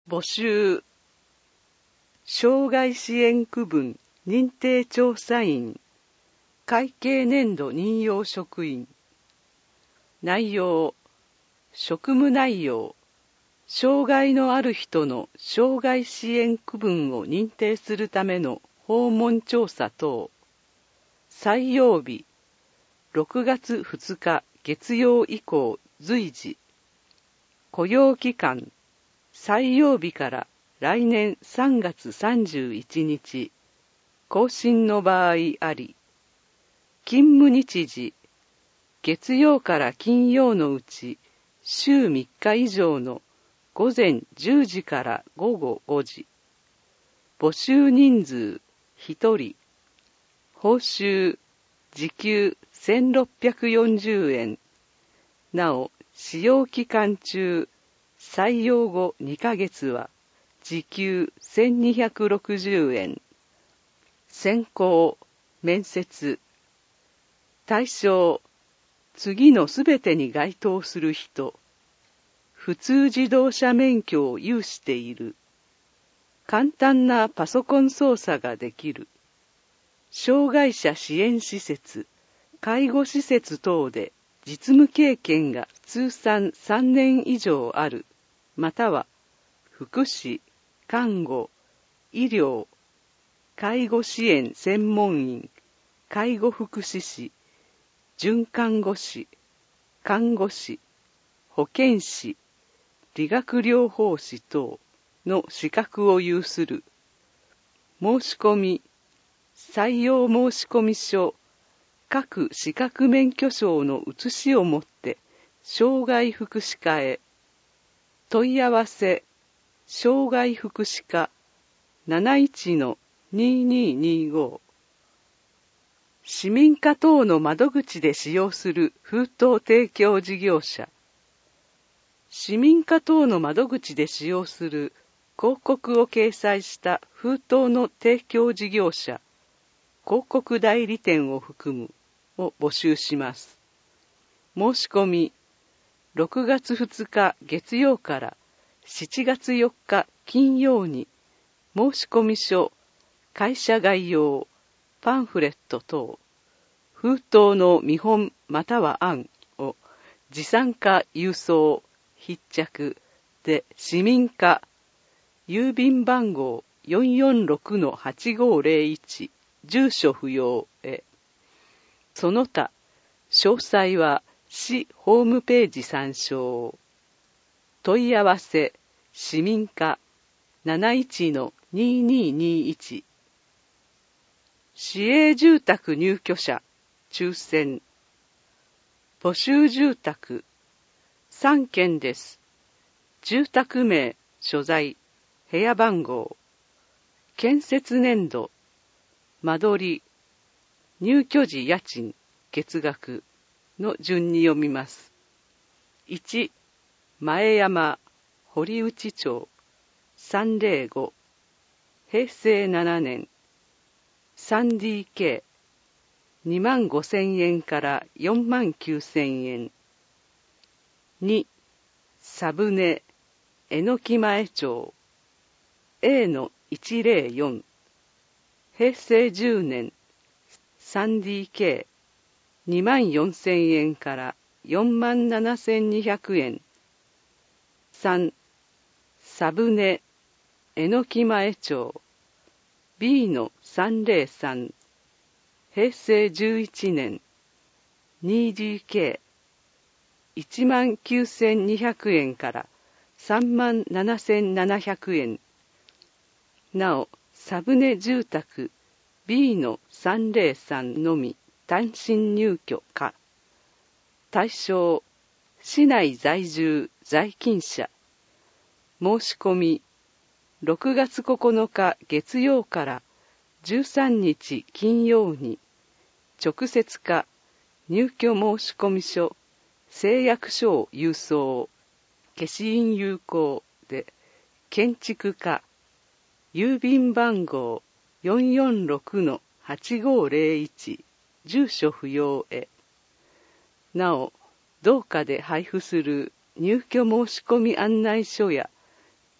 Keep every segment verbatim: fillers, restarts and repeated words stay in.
募集。障害支援区分認定調査員、会計年度任用職員。内容、職務内容、障害のある人の障害支援区分を認定するための訪問調査等。採用日、ろくがつふつか月曜以降随時。雇用期間、採用日から来年さんがつさんじゅういちにち。更新の場合あり。勤務日時、月曜から金曜のうち週みっか以上の午前じゅうじから午後ごじ。募集人数ひとり。報酬時給せんろっぴゃくよんじゅうえん。なお、使用期間中、採用後にかげつは時給せんにひゃくろくじゅうえん。選考、面接。対象、次のすべてに該当する人。普通自動車免許を有している。簡単なパソコン操作ができる。障害者支援施設、介護施設等で実務経験が通算さんねん以上ある。または、福祉、看護、医療、介護支援専門員、介護福祉士、准看護師、看護師、保健師、理学療法士等の資格を有する。申し込み、採用申込書、各資格免許証の写しをもって障害福祉課へ。問い合わせ、障害福祉課 なないちのにーにーにーご。市民課等の窓口で使用する封筒提供事業者。市民課等の窓口で使用する広告を掲載した封筒の提供事業者、広告代理店を含むを募集します。申し込み、ろくがつふつか月曜からしちがつよっか金曜に申込書、会社概要、パンフレット等、封筒の見本または案を持参か郵送、必着で市民課、郵便番号 よんよんろくのはちごぜろいち、住所不要へ。その他、詳細は市ホームページ参照。問い合わせ、市民課 なないちのにーにーにーいち。市営住宅入居者、抽選。募集住宅、さんけんです。住宅名、所在、部屋番号。建設年度、間取り、入居時家賃、月額の順に読みます。いち、前山、堀内町、さんぜろご、へいせいななねん、スリーディーケー、にまんごせんえんからよんまんきゅうせんえん。に、サブネ、えのき前町、エーのいちぜろよん、へいせいじゅうねん、スリーディーケー、にまんよんせんえんからよんまんななせんにひゃくえん。さん、サブネ、えのき前町、ビーのさんぜろさん、へいせいじゅういちねん、にディーケー、いちまんきゅうせんにひゃくえんからさんまんななせんななひゃくえん。なお、サブネ住宅 ビーのさんぜろさんのみ単身入居可。対象、市内在住在勤者。申し込み、ろくがつここのか月曜からじゅうさんにち金曜に、直接か入居申込書、誓約書を郵送、消印有効で、建築課、郵便番号 よんよんろくのはちごぜろいち、住所不要へ。なお、同課で配布する入居申込案内書や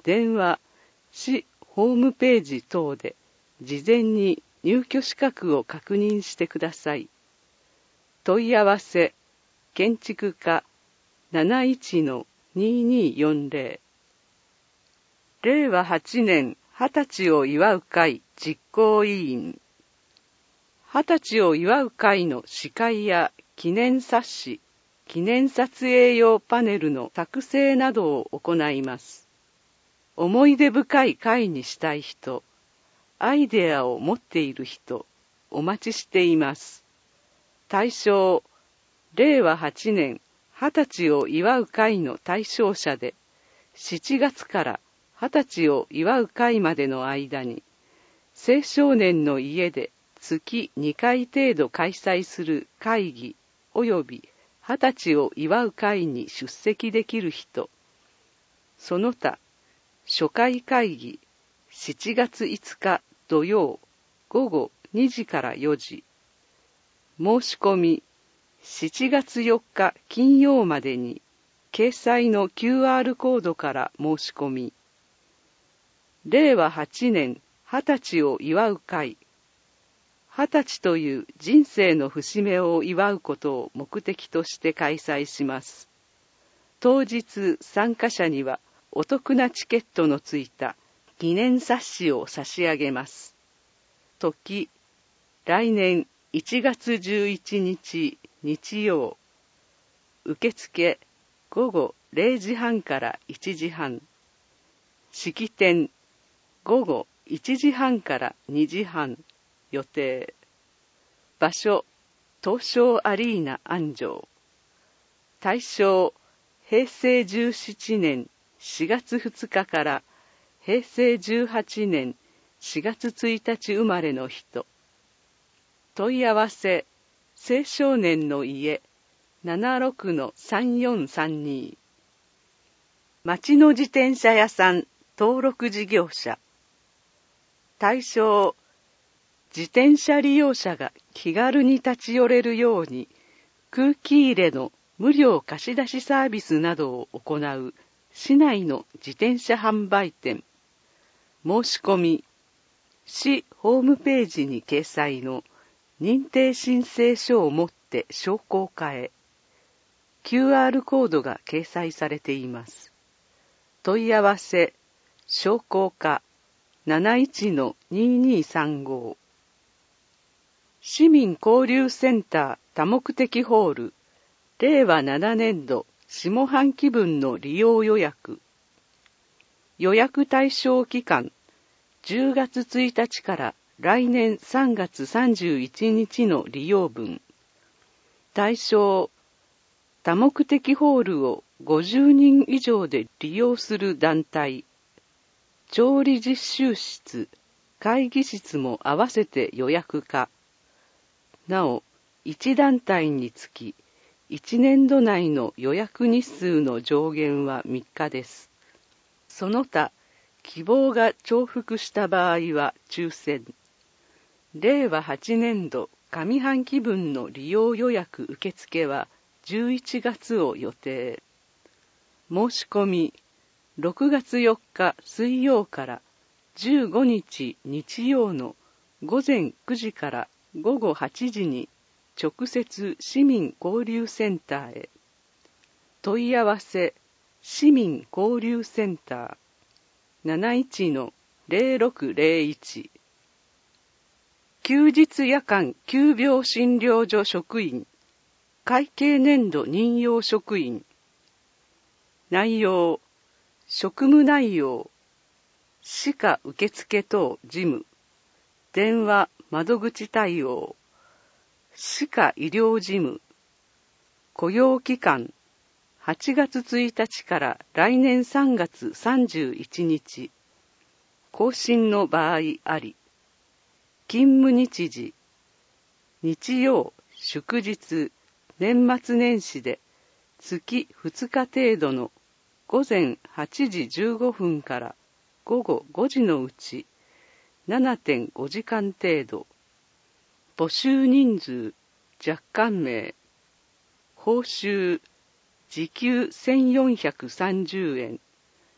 電話、市ホームページ等で事前に入居資格を確認してください。問い合わせ、建築課 なないちのにーにーよんぜろ れいわはちねんはたちを祝う会実行委員。はたちを祝う会の司会や記念冊子、記念撮影用パネルの作成などを行います。思い出深い会にしたい人、アイデアを持っている人、お待ちしています。対象、れいわはちねんはたちを祝う会の対象者で、しちがつからはたちを祝う会までの間に、青少年の家で月にかい程度開催する会議及びはたちを祝う会に出席できる人、その他、初回会議しちがついつか土曜ごごにじからよじ、申し込みしちがつよっか金曜までに掲載の キューアール コードから申し込み、れいわはちねんはたちを祝う会、はたちという人生の節目を祝うことを目的として開催します。当日参加者にはお得なチケットのついた記念冊子を差し上げます。時、来年いちがつじゅういちにち日曜。受付ごごれいじはんからいちじはん。式典ごごいちじはんからにじはん予定。場所、東証アリーナ安城。対象、へいせいじゅうななねんしがつふつかからへいせいじゅうはちねんしがつついたち生まれの人。問い合わせ、青少年の家 ななろくのさんよんさんに。町の自転車屋さん登録事業者。対象、自転車利用者が気軽に立ち寄れるように空気入れの無料貸し出しサービスなどを行う市内の自転車販売店。申し込み、市ホームページに掲載の認定申請書を持って商工課へ。キューアール コードが掲載されています。問い合わせ、商工課 なないちのにーにーさんご。市民交流センター多目的ホール、れいわななねんど下半期分の利用予約。予約対象期間、じゅうがつついたちから来年さんがつさんじゅういちにちの利用分。対象、多目的ホールをごじゅうにん以上で利用する団体。調理実習室、会議室も合わせて予約可。なお、いち団体につき、いちねんど内の予約日数の上限はみっかです。その他、希望が重複した場合は抽選。れいわはちねんど上半期分の利用予約受付はじゅういちがつを予定。申し込み、ろくがつよっか水曜からじゅうごにち日曜のごぜんくじからごごはちじに直接市民交流センターへ。問い合わせ、市民交流センター なないちのぜろろくぜろいち。休日夜間急病診療所職員、会計年度任用職員。内容、職務内容、歯科受付等事務、電話窓口対応、歯科医療事務、雇用期間、はちがつついたちから来年さんがつさんじゅういちにち、更新の場合あり、勤務日時、日曜、祝日、年末年始で月ふつか程度のごぜんはちじじゅうごふんからごごごじのうち ななてんごじかん程度。募集人数、若干名。報酬、時給せんよんひゃくさんじゅうえん。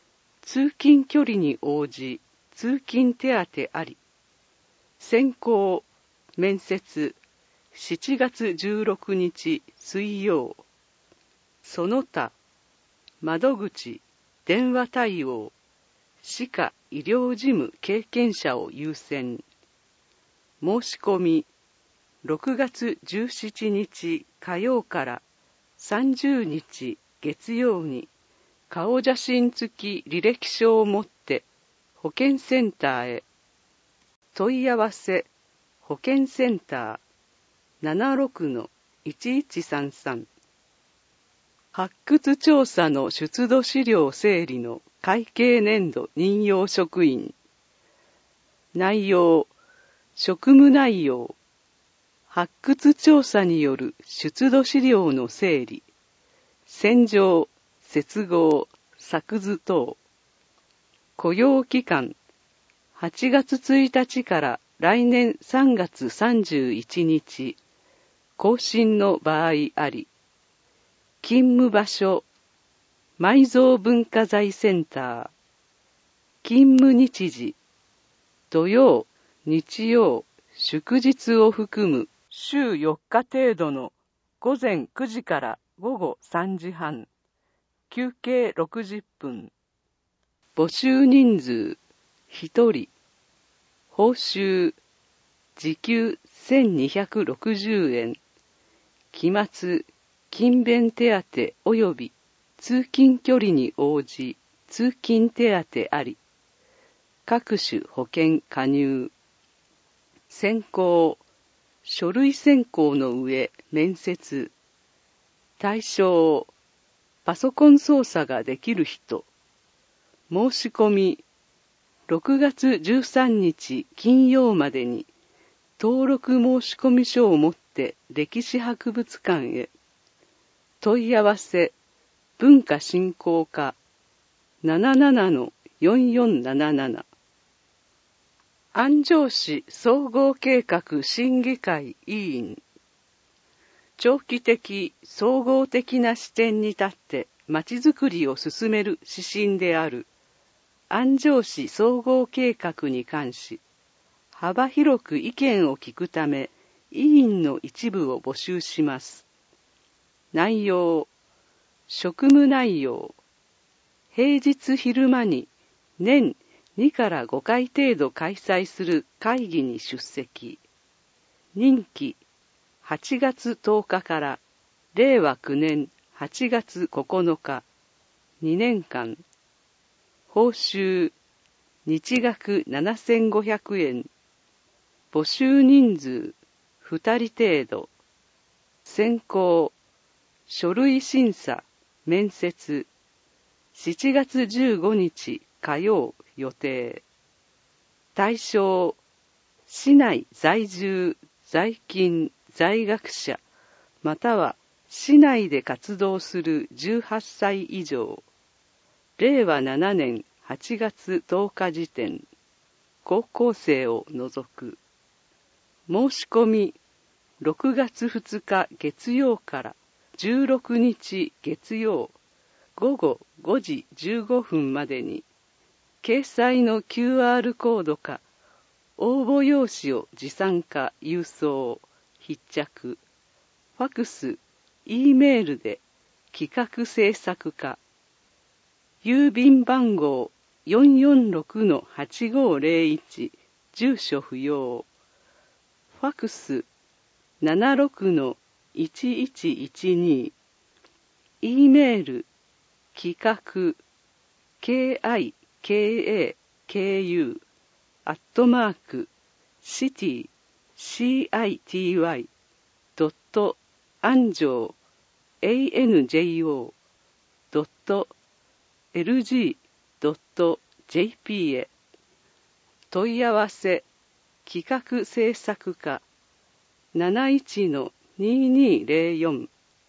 通勤距離に応じ通勤手当あり。選考、面接、しちがつじゅうろくにち水曜。その他、窓口、電話対応、歯科医療事務経験者を優先。申し込み、ろくがつじゅうしちにち火曜からさんじゅうにち月曜に顔写真付き履歴書を持って保健センターへ。問い合わせ保健センター ななろくのいちいちさんさん。発掘調査の出土資料整理の会計年度任用職員。内容、職務内容、発掘調査による出土資料の整理、洗浄、接合、作図等。雇用期間、はちがつついたちから来年さんがつさんじゅういちにち、更新の場合あり。勤務場所、埋蔵文化財センター。勤務日時、土曜、日曜、祝日を含む週よっか程度のごぜんくじからごごさんじはん。休憩ろくじゅっぷん。募集人数ひとり。報酬時給せんにひゃくろくじゅうえん。期末勤勉手当及び通勤距離に応じ通勤手当あり。各種保険加入。選考書類選考の上面接。対象パソコン操作ができる人。申し込みろくがつじゅうさんにち金曜までに登録申込書を持って歴史博物館へ。問い合わせ文化振興課 ななななのよんよんなななな。安城市総合計画審議会委員。長期的総合的な視点に立ってまちづくりを進める指針である安城市総合計画に関し、幅広く意見を聞くため、委員の一部を募集します。内容、職務内容、平日昼間に年にからごかい程度開催する会議に出席。任期、はちがつとおかかられいわきゅうねんはちがつここのか、にねんかん。報酬、日額ななせんごひゃくえん。募集人数、ふたり程度。選考、書類審査、面接。しちがつじゅうごにち火曜予定。対象、市内在住、在勤、在学者、または市内で活動するじゅうはっさい以上。れいわななねんはちがつとおか時点。高校生を除く。申し込み、ろくがつふつか月曜からじゅうろくにち月曜、ごごごじじゅうごふんまでに、掲載の キューアール コードか、応募用紙を持参か郵送、必着、ファクス、E メールで企画制作課、郵便番号 よんよんろくのはちごぜろいち、住所不要、ファクス ななろくのいちいちいちに、E メール、企画、キャイケーエーケーユー、アットマーク、シティ、シーアイティーワイ、ドット、アンジョー、エーエヌジェイオー、ドット、エルジー、ドット、ジェーピー へ。問い合わせ、企画制作課、なないちのににぜろよん。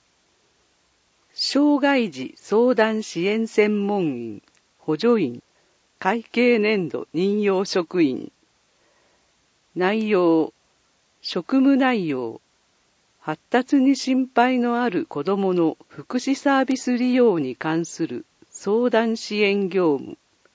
障害児相談支援専門員、補助員、会計年度任用職員。内容、職務内容、発達に心配のある子どもの福祉サービス利用に関する相談支援業務。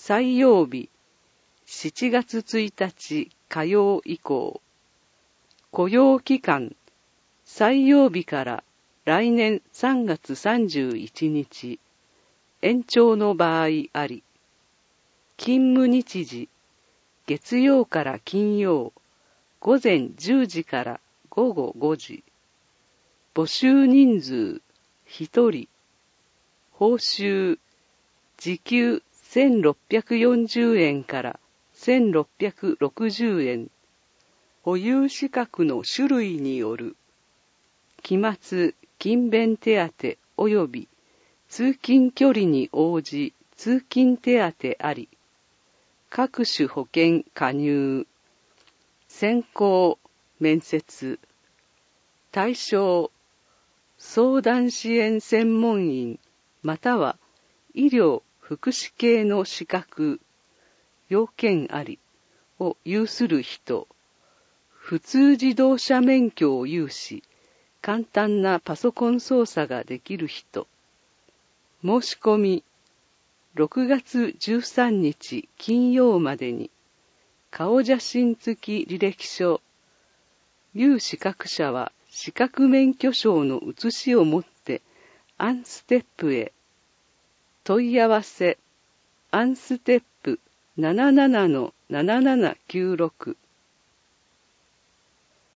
採用日、しちがつついたち火曜以降。雇用期間、採用日から来年さんがつさんじゅういちにち、延長の場合あり。勤務日時、月曜から金曜、午前じゅうじから午後ごじ。募集人数、ひとり。報酬、時給せんろっぴゃくよんじゅうえんからせんろっぴゃくろくじゅうえん。保有資格の種類による。期末、勤勉手当及び通勤距離に応じ通勤手当あり。各種保険加入。選考、面接。対象、相談支援専門員または医療福祉系の資格、要件ありを有する人。普通自動車免許を有し、簡単なパソコン操作ができる人。申し込み、ろくがつじゅうさんにち金曜までに、顔写真付き履歴書。有資格者は資格免許証の写しを持ってアンステップへ。問い合わせ、アンステップ ななななのななななきゅうろく